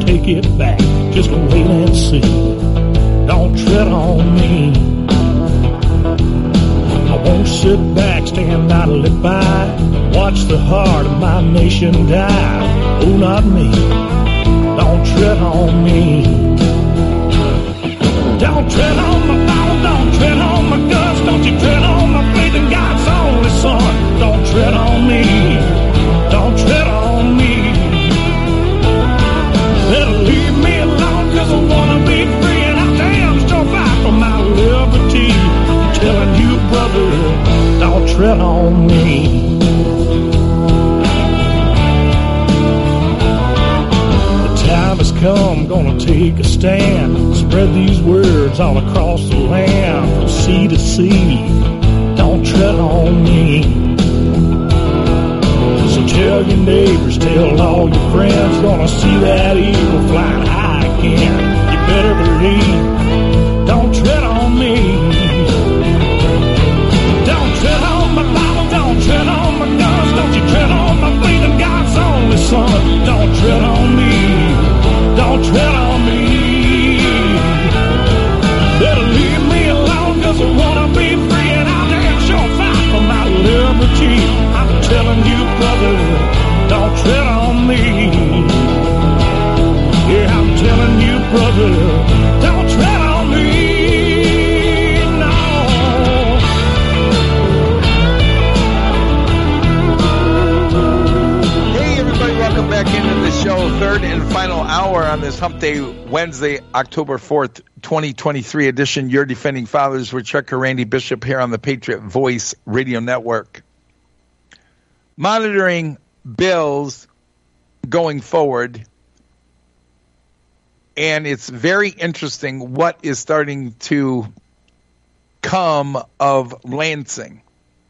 take it back. Just wait and see. Don't tread on me. I won't sit back, stand idly by, watch the heart of my nation die. Oh, not me. Don't tread on me. Don't tread on my Bible, don't tread on my guts, don't you tread on my faith in God's only Son. Don't tread on me. Don't tread on me. Better leave me alone, 'cause I wanna be free, and I damn sure fight for my liberty. I'm telling you, brother, don't tread on me. The time has come, gonna take a stand, spread these words all across the land, from sea to sea. Don't tread on me. So tell your neighbors, tell all your friends, gonna see that eagle flying high again. You better believe, don't tread on me. Don't tread on my Bible, don't tread on my guns, don't you tread on my faith in God's only Son. Don't tread on me, don't tread on me. Better leave me alone, 'cause I wanna be free, and I'll damn sure fight for my liberty. I'm telling you, brother, don't tread on me. Yeah, I'm telling you, brother, don't tread on me. No. Hey, everybody, welcome back into the show. Third and final hour on this Hump Day, Wednesday, October 4th, 2023 edition. Your Defending Fathers with Chuck and Randy Bishop here on the Patriot Voice Radio Network. Monitoring bills going forward, and it's very interesting what is starting to come of Lansing.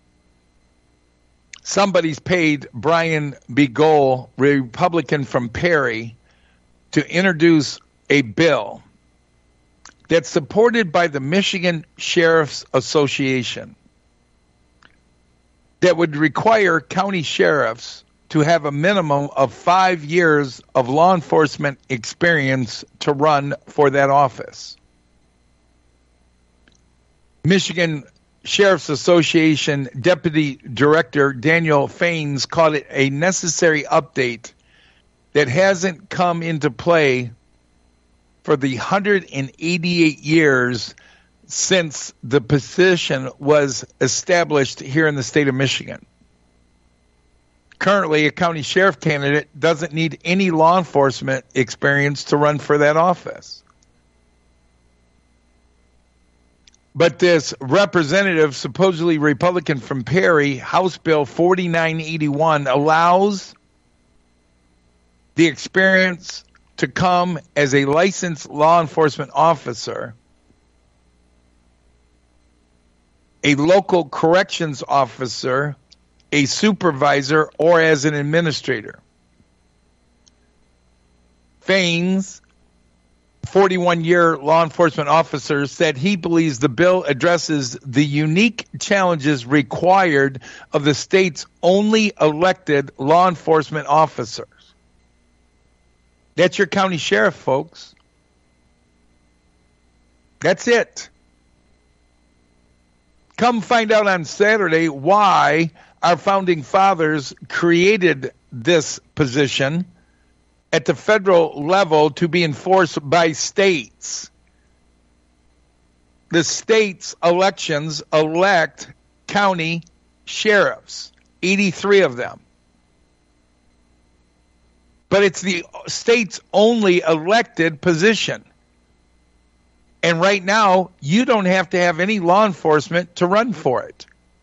Somebody's paid Brian Begole, Republican from Perry, to introduce a bill that's supported by the Michigan Sheriff's Association that would require county sheriffs to have a minimum of 5 years of law enforcement experience to run for that office. Michigan Sheriff's Association Deputy Director Daniel Faines called it a necessary update that hasn't come into play for the 188 years since the position was established here in the state of Michigan. Currently, a county sheriff candidate doesn't need any law enforcement experience to run for that office. But this representative, supposedly Republican from Perry, House Bill 4981, allows the experience to come as a licensed law enforcement officer, a local corrections officer, a supervisor, or as an administrator. Faines, 41-year law enforcement officer, said he believes the bill addresses the unique challenges required of the state's only elected law enforcement officers. That's your county sheriff, folks. That's it. Come find out on Saturday why our founding fathers created this position at the federal level to be enforced by states. The states' elections elect county sheriffs, 83 of them. But it's the state's only elected position. And right now, you don't have to have any law enforcement to run for it.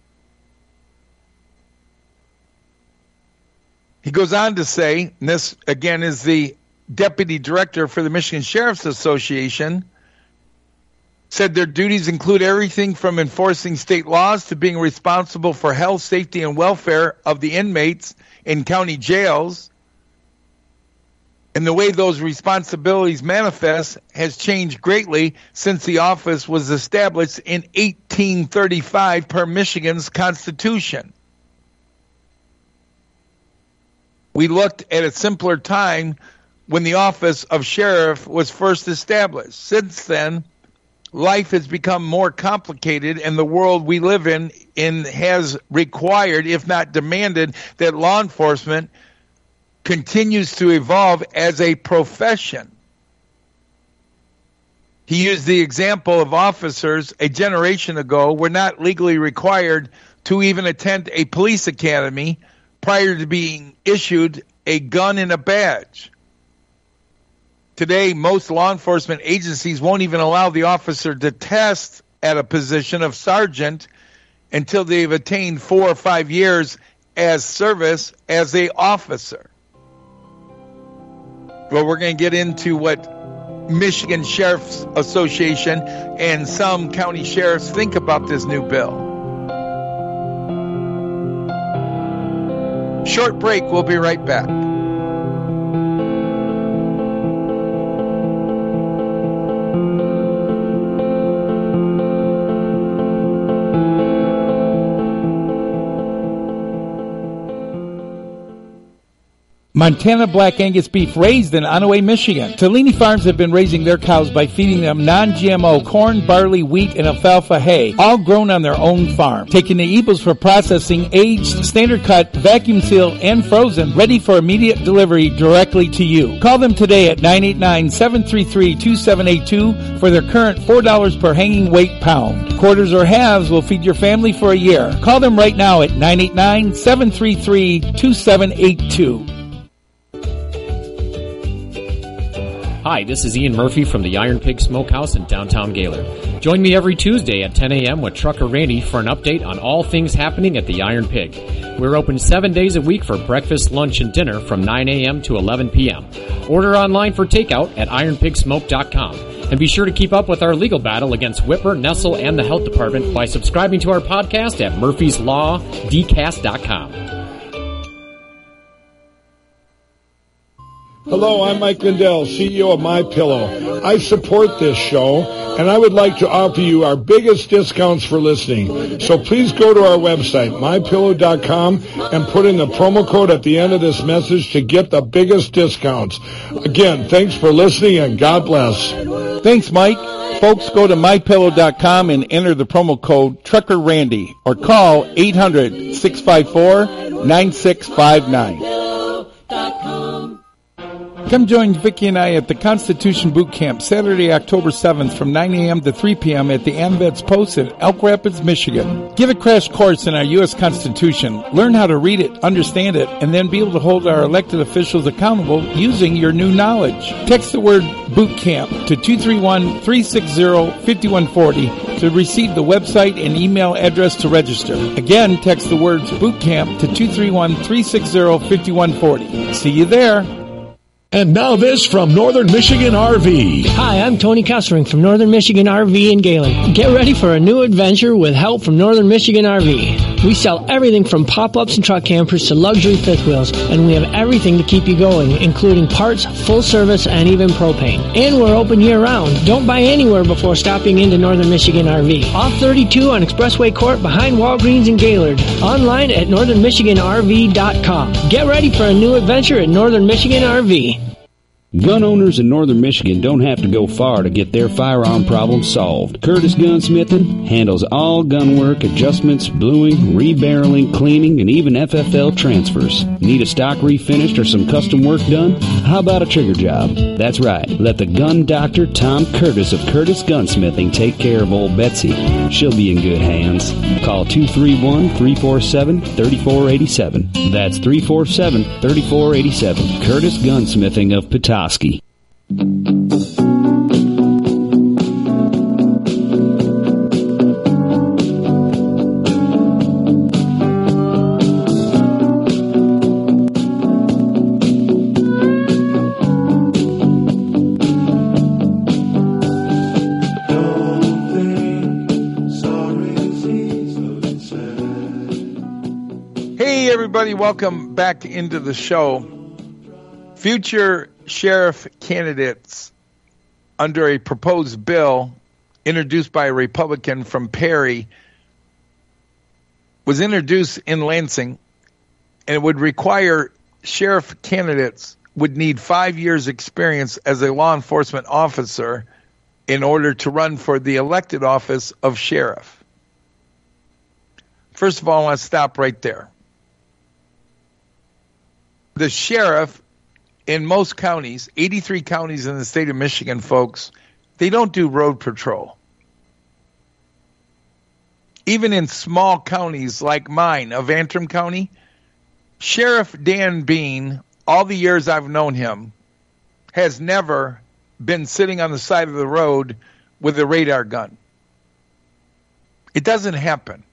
He goes on to say, and this again is the deputy director for the Michigan Sheriff's Association, said their duties include everything from enforcing state laws to being responsible for health, safety, and welfare of the inmates in county jails. And the way those responsibilities manifest has changed greatly since the office was established in 1835 per Michigan's Constitution. We looked at a simpler time when the office of sheriff was first established. Since then, life has become more complicated, and the world we live in has required, if not demanded, that law enforcement continues to evolve as a profession. He used the example of officers a generation ago were not legally required to even attend a police academy prior to being issued a gun and a badge. Today, most law enforcement agencies won't even allow the officer to test at a position of sergeant until they've attained 4 or 5 years as service as a officer. Well, we're going to get into what Michigan Sheriff's Association and some county sheriffs think about this new bill. Short break. We'll be right back. Montana Black Angus beef raised in Onaway, Michigan. Tolini Farms have been raising their cows by feeding them non-GMO corn, barley, wheat, and alfalfa hay, all grown on their own farm. Taking the eagles for processing, aged, standard cut, vacuum sealed, and frozen, ready for immediate delivery directly to you. Call them today at 989-733-2782 for their current $4 per hanging weight pound. Quarters or halves will feed your family for a year. Call them right now at 989-733-2782. Hi, this is Ian Murphy from the Iron Pig Smokehouse in downtown Gaylord. Join me every Tuesday at 10 a.m. with Trucker Randy for an update on all things happening at the Iron Pig. We're open 7 days a week for breakfast, lunch, and dinner from 9 a.m. to 11 p.m. Order online for takeout at ironpigsmoke.com. And be sure to keep up with our legal battle against Whipper, Nestle, and the Health Department by subscribing to our podcast at murphyslawdcast.com. Hello, I'm Mike Lindell, CEO of MyPillow. I support this show, and I would like to offer you our biggest discounts for listening. So please go to our website, MyPillow.com, and put in the promo code at the end of this message to get the biggest discounts. Again, thanks for listening, and God bless. Thanks, Mike. Folks, go to MyPillow.com and enter the promo code Trucker Randy or call 800-654-9659. Come join Vicki and I at the Constitution Boot Camp Saturday, October 7th from 9 a.m. to 3 p.m. at the AMVETS Post in Elk Rapids, Michigan. Give a crash course in our U.S. Constitution. Learn how to read it, understand it, and then be able to hold our elected officials accountable using your new knowledge. Text the word Boot Camp to 231-360-5140 to receive the website and email address to register. Again, text the words Boot Camp to 231-360-5140. See you there. And now this from Northern Michigan RV. Hi, I'm Tony Kessering from Northern Michigan RV in Gaylord. Get ready for a new adventure with help from Northern Michigan RV. We sell everything from pop-ups and truck campers to luxury fifth wheels, and we have everything to keep you going, including parts, full service, and even propane. And we're open year-round. Don't buy anywhere before stopping into Northern Michigan RV. Off 32 on Expressway Court behind Walgreens in Gaylord. Online at northernmichiganrv.com. Get ready for a new adventure at Northern Michigan RV. Gun owners in Northern Michigan don't have to go far to get their firearm problem solved. Curtis Gunsmithing handles all gun work, adjustments, bluing, rebarreling, cleaning, and even FFL transfers. Need a stock refinished or some custom work done? How about a trigger job? That's right. Let the gun doctor, Tom Curtis of Curtis Gunsmithing, take care of old Betsy. She'll be in good hands. Call 231-347-3487. That's 347-3487. Curtis Gunsmithing of Petoskey. Hey, everybody, welcome back into the show. Future sheriff candidates under a proposed bill introduced by a Republican from Perry was introduced in Lansing, and it would require sheriff candidates would need 5 years experience as a law enforcement officer in order to run for the elected office of sheriff. First of all, I want to stop right there. The sheriff in most counties, 83 counties in the state of Michigan, folks, they don't do road patrol. Even in small counties like mine of Antrim County, Sheriff Dan Bean, all the years I've known him, has never been sitting on the side of the road with a radar gun. It doesn't happen.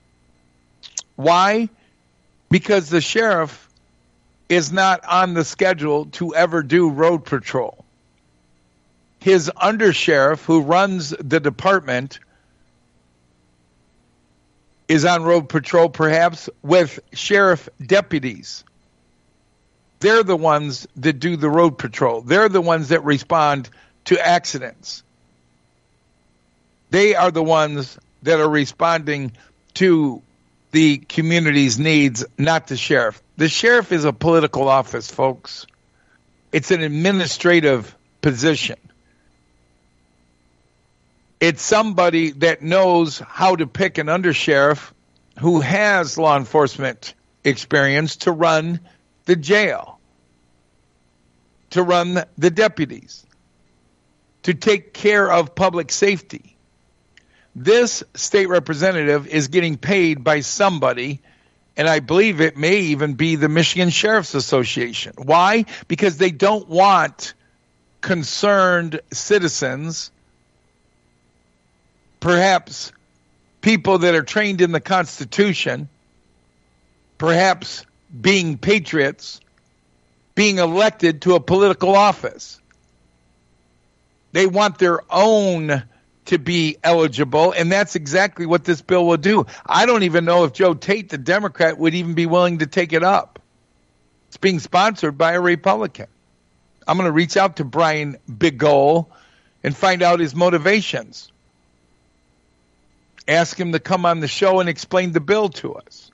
Why? Because the sheriff is not on the schedule to ever do road patrol. His undersheriff, who runs the department, is on road patrol perhaps with sheriff deputies. They're the ones that do the road patrol. They're the ones that respond to accidents. They are the ones that are responding to the community's needs, not the sheriff. The sheriff is a political office, folks. It's an administrative position. It's somebody that knows how to pick an undersheriff who has law enforcement experience to run the jail, to run the deputies, to take care of public safety. This state representative is getting paid by somebody, and I believe it may even be the Michigan Sheriff's Association. Why? Because they don't want concerned citizens, perhaps people that are trained in the Constitution, perhaps being patriots, being elected to a political office. They want their own to be eligible, and that's exactly what this bill will do. I don't even know if Joe Tate, the Democrat, would even be willing to take it up. It's being sponsored by a Republican. I'm going to reach out to Brian Bigol and find out his motivations. Ask him to come on the show and explain the bill to us.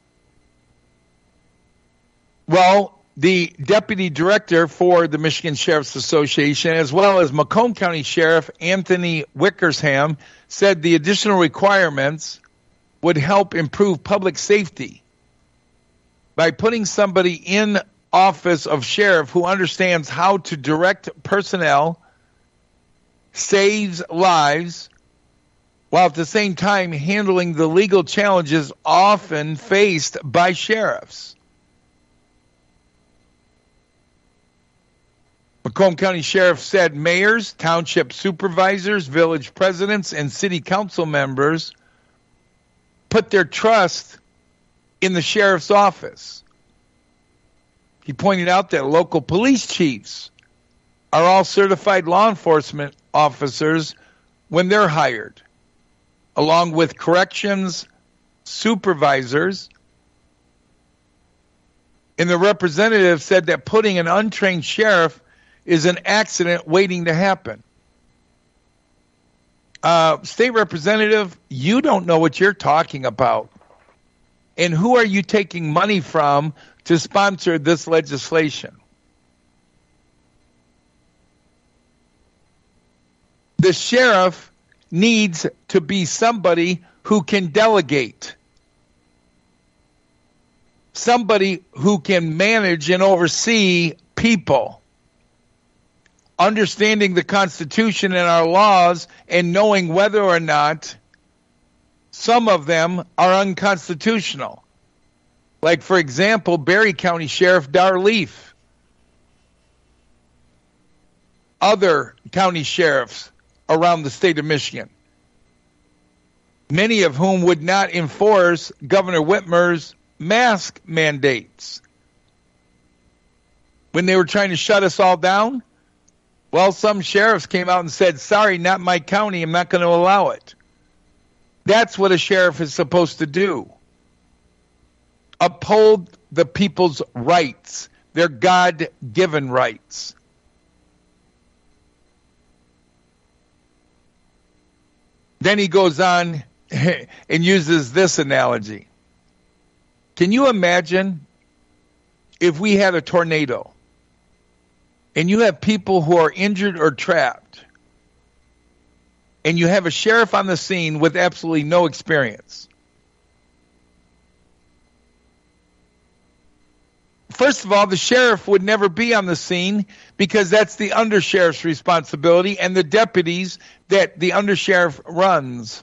Well, the deputy director for the Michigan Sheriff's Association, as well as Macomb County Sheriff Anthony Wickersham, said the additional requirements would help improve public safety by putting somebody in office of sheriff who understands how to direct personnel, saves lives, while at the same time handling the legal challenges often faced by sheriffs. Macomb County Sheriff said mayors, township supervisors, village presidents, and city council members put their trust in the sheriff's office. He pointed out that local police chiefs are all certified law enforcement officers when they're hired, along with corrections supervisors. And the representative said that putting an untrained sheriff is an accident waiting to happen. State Representative, you don't know what you're talking about. And who are you taking money from to sponsor this legislation? The sheriff needs to be somebody who can delegate, somebody who can manage and oversee people, understanding the Constitution and our laws and knowing whether or not some of them are unconstitutional. Like, for example, Berry County Sheriff Dar Leaf, other county sheriffs around the state of Michigan, many of whom would not enforce Governor Whitmer's mask mandates. When they were trying to shut us all down, well, some sheriffs came out and said, sorry, not my county, I'm not going to allow it. That's what a sheriff is supposed to do. Uphold the people's rights, their God-given rights. Then he goes on and uses this analogy. Can you imagine if we had a tornado and you have people who are injured or trapped, and you have a sheriff on the scene with absolutely no experience, first of all, the sheriff would never be on the scene because that's the undersheriff's responsibility and the deputies that the undersheriff runs.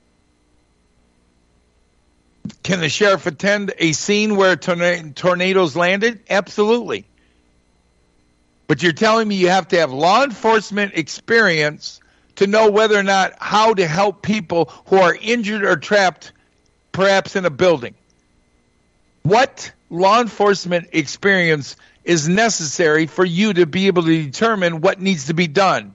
Can the sheriff attend a scene where tornadoes landed? Absolutely. But you're telling me you have to have law enforcement experience to know whether or not how to help people who are injured or trapped, perhaps in a building. What law enforcement experience is necessary for you to be able to determine what needs to be done?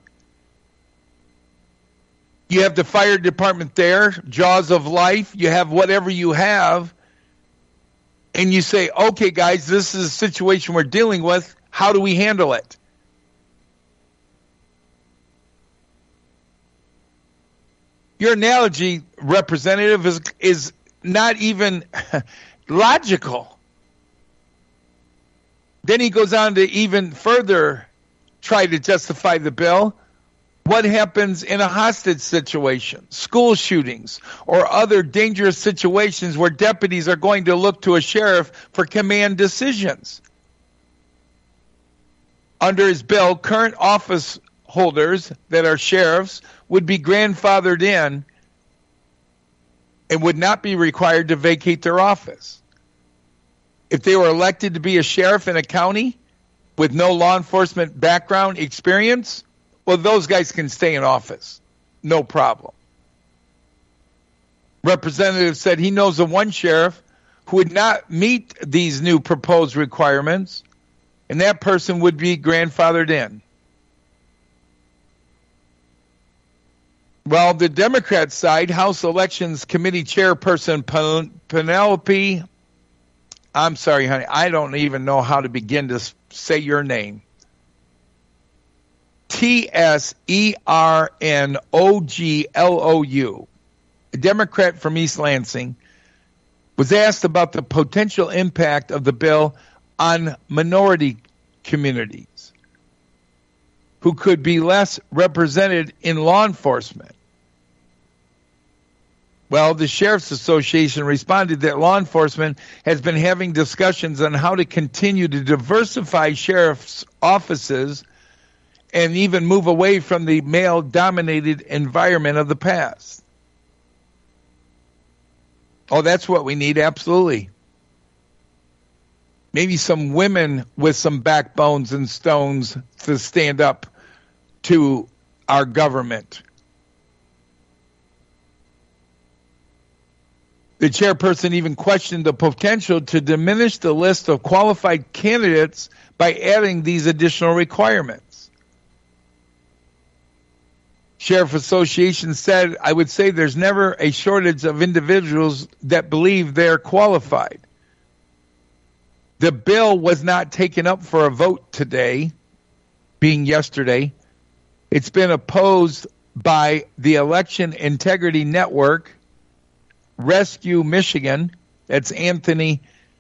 You have the fire department there, jaws of life, you have whatever you have, and you say, okay, guys, this is a situation we're dealing with. How do we handle it? Your analogy, Representative, is not even logical. Then he goes on to even further try to justify the bill. What happens in a hostage situation, school shootings, or other dangerous situations where deputies are going to look to a sheriff for command decisions? Under his bill, current office holders that are sheriffs would be grandfathered in and would not be required to vacate their office. If they were elected to be a sheriff in a county with no law enforcement background experience, well, those guys can stay in office. No problem. Representative said he knows of one sheriff who would not meet these new proposed requirements, and that person would be grandfathered in. Well, the Democrat side, House Elections Committee Chairperson Penelope, I'm sorry, honey, I don't even know how to begin to say your name. Tsernoglou, a Democrat from East Lansing, was asked about the potential impact of the bill on minority communities who could be less represented in law enforcement. Well, the Sheriff's Association responded that law enforcement has been having discussions on how to continue to diversify sheriff's offices and even move away from the male-dominated environment of the past. Oh, that's what we need, absolutely. Maybe some women with some backbones and stones to stand up to our government. The chairperson even questioned the potential to diminish the list of qualified candidates by adding these additional requirements. Sheriff Association said, I would say there's never a shortage of individuals that believe they're qualified. The bill was not taken up for a vote today, being yesterday. It's been opposed by the Election Integrity Network, Rescue Michigan, that's Adam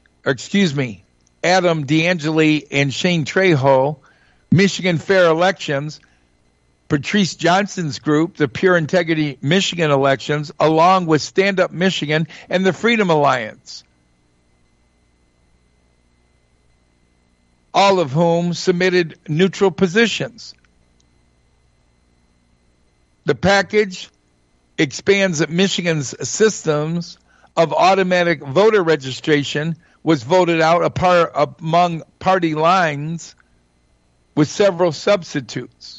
D'Angeli and Shane Trejo, Michigan Fair Elections, Patrice Johnson's group, the Pure Integrity Michigan Elections, along with Stand Up Michigan and the Freedom Alliance, all of whom submitted neutral positions. The package expands Michigan's systems of automatic voter registration, was voted out among party lines with several substitutes.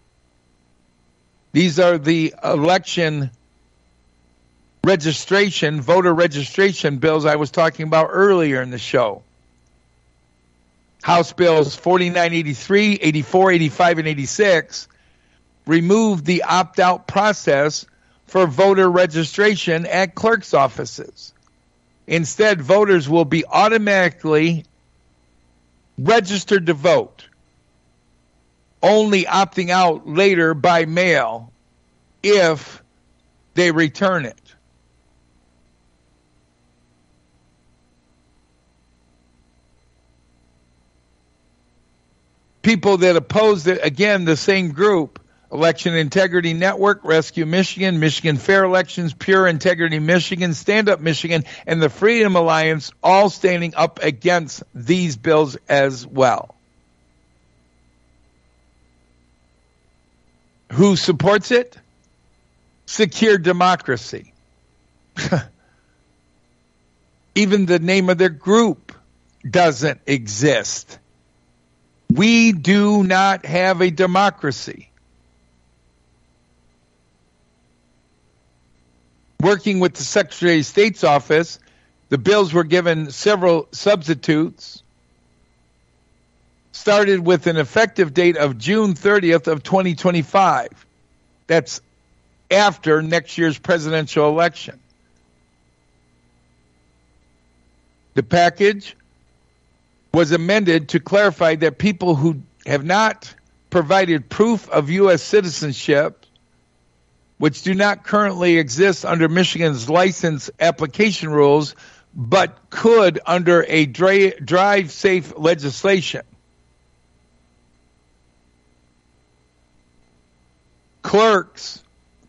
These are the election registration, voter registration bills I was talking about earlier in the show. House Bills 4983, 84, 85, and 86 removed the opt-out process for voter registration at clerk's offices. Instead, voters will be automatically registered to vote, only opting out later by mail if they return it. people that opposed it, again, the same group, Election Integrity Network, Rescue Michigan, Michigan Fair Elections, Pure Integrity Michigan, Stand Up Michigan, and the Freedom Alliance, all standing up against these bills as well. Who supports it? Secure Democracy. Even the name of their group doesn't exist. We do not have a democracy. Working with the Secretary of State's office, the bills were given several substitutes, started with an effective date of June 30th of 2025. That's after next year's presidential election. The package was amended to clarify that people who have not provided proof of U.S. citizenship, which do not currently exist under Michigan's license application rules, but could under a drive safe legislation. Clerks,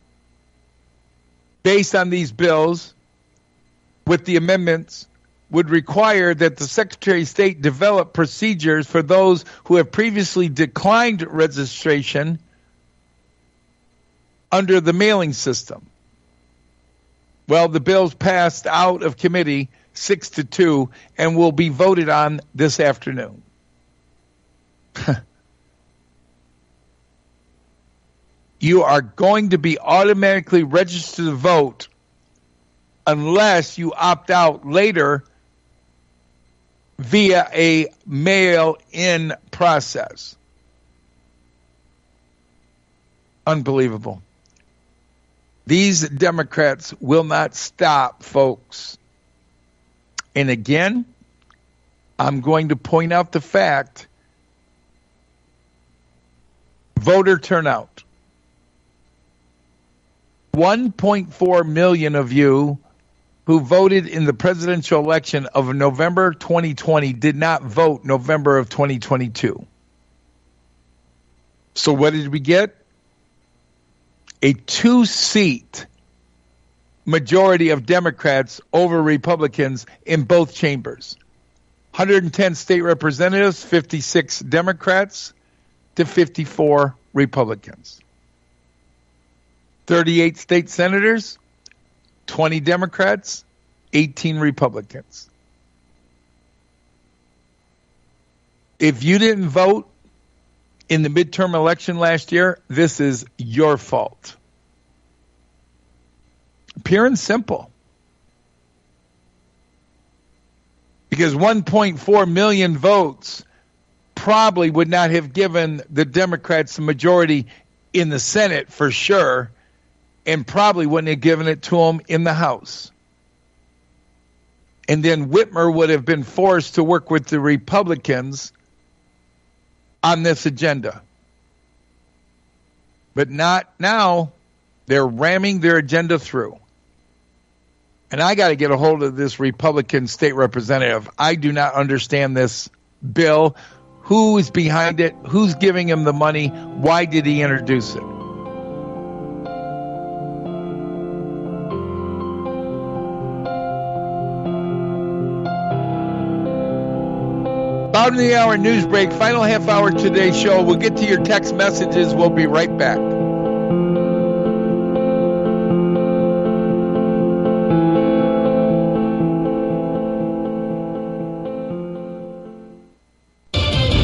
based on these bills, with the amendments, would require that the Secretary of State develop procedures for those who have previously declined registration under the mailing system. Well, the bills passed out of committee 6-2 and will be voted on this afternoon. You are going to be automatically registered to vote unless you opt out later via a mail-in process. Unbelievable. These Democrats will not stop, folks. And again, I'm going to point out the fact, voter turnout. 1.4 million of you who voted in the presidential election of November 2020 did not vote November of 2022. So what did we get? A 2-seat majority of Democrats over Republicans in both chambers. 110 state representatives, 56 Democrats to 54 Republicans. 38 state senators, 20 Democrats, 18 Republicans. If you didn't vote in the midterm election last year, this is your fault. Pure and simple. Because 1.4 million votes probably would not have given the Democrats a majority in the Senate for sure, and probably wouldn't have given it to them in the House. And then Whitmer would have been forced to work with the Republicans on this agenda. But not now. They're ramming their agenda through. And I got to get a hold of this Republican state representative. I do not understand this bill. Who is behind it? Who's giving him the money? Why did he introduce it? Bottom of the hour news break. Final half hour today's show. We'll get to your text messages. We'll be right back.